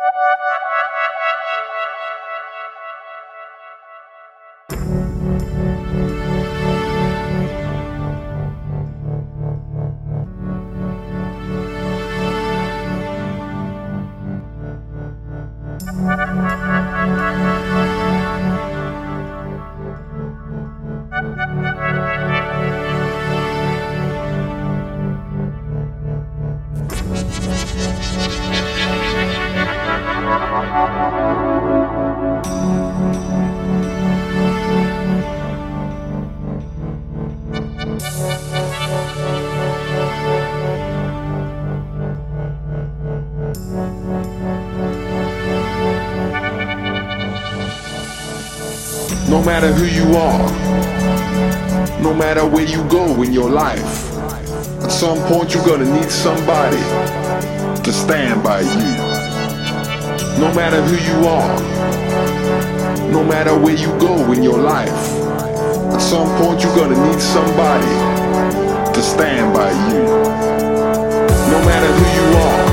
No matter who you are, no matter where you go in your life, at some point you're gonna need somebody to stand by you. No matter who you are, no matter where you go in your life, at some point you're gonna need somebody to stand by you. No matter who you are,